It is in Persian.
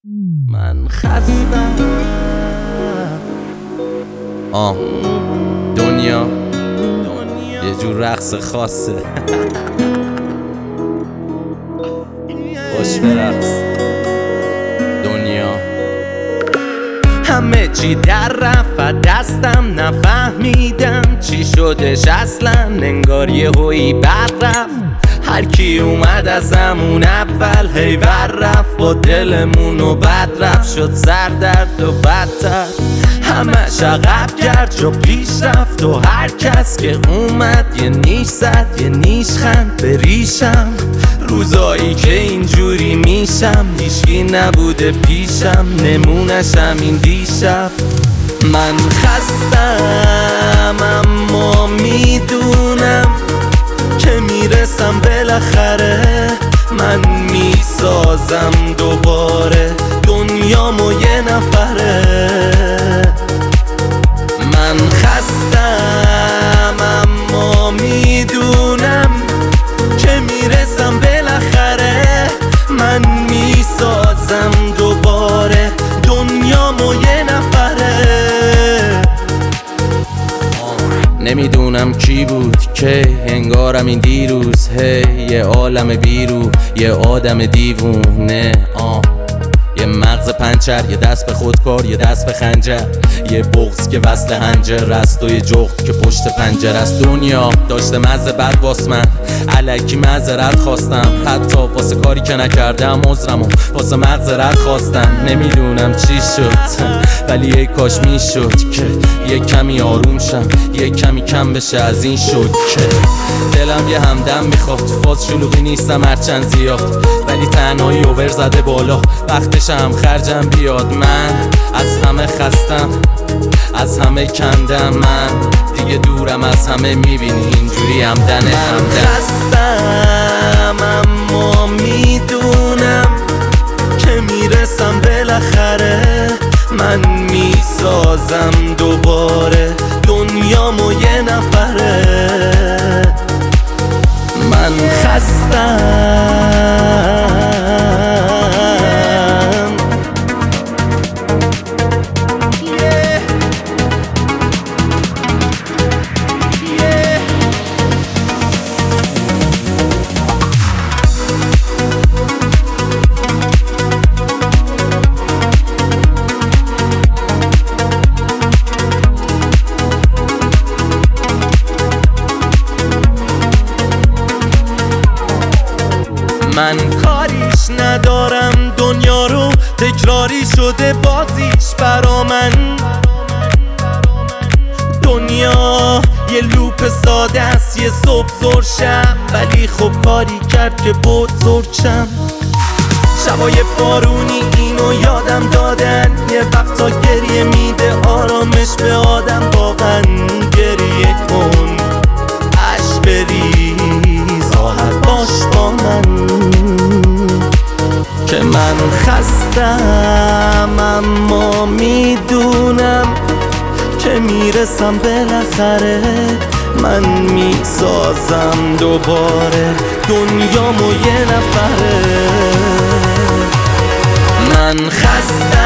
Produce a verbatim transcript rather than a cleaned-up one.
من خستم. آه دنیا یه جور رقص خاصه. باش برقص دنیا. همه چی در رفت دستم، نفهمیدم چی شدش اصلا. انگار یه هویی بر رفت، هر کی اومد از همون اول هی ور رفت. با دلمونو بد رفت، شد سردرد و بدتر. همش عقب کرد جا پیش رفت و هر کس که اومد یه نیش زد یه نیش خند به ریشم. روزایی که اینجوری میشم هیچکی نبوده پیشم، نمونشم این دیشب. من خستم اما میدونم که میرسم بالاخره. من میسازم دوباره دنیامو یه نفره. من خستم اما میدونم که میرسم بالاخره. من میسازم دوباره دنیامو یه نفره. نمیدونم کی بود که انگارم این دیروز هی یه عالم بیرو یه آدم دیوونه. آه یه مغز پنچر، یه دست به خودکار، یه دست به خنجر، یه بغض که وصل هنجر است و یه جغد که پشت پنجر است. دنیا داشته مزه بد واس من، الکی معذرت خواستم، حتی واسه کاری که نکردم عذرمو واسه مغزرت خواستم. نمیدونم چی شد ولی یه کاش میشد که یه کمی آروم شم، یه کمی کم بشه از این شد که دلم یه همدم میخواد. تو فاز شلوغی نیستم هرچند زیاد، ولی تنهایی اوور زده بالا، وقتش هم خرجم بیاد. من از همه خستم، از همه کندم، من دیگه دورم از همه، میبینی اینجوری همدنه همدن. من خستم اما میدونم که میرسم بالاخره. من میسازم دوباره دنیامو یه نفره. من خستم من کاریش ندارم دنیا رو، تکراری شده بازیش برا من. دنیا یه لوپ ساده است، یه صبح زور شب، ولی خب کاری کرد که بزرگشم. شبای بارونی اینو یادم دادن، یه وقتا گریه میده آرامش به آدم. واقعا گریه کن عشق بریز، راحت باش با من که من خستم اما میدونم که میرسم بالاخره. من میسازم دوباره دنیامو یه نفره. من خستم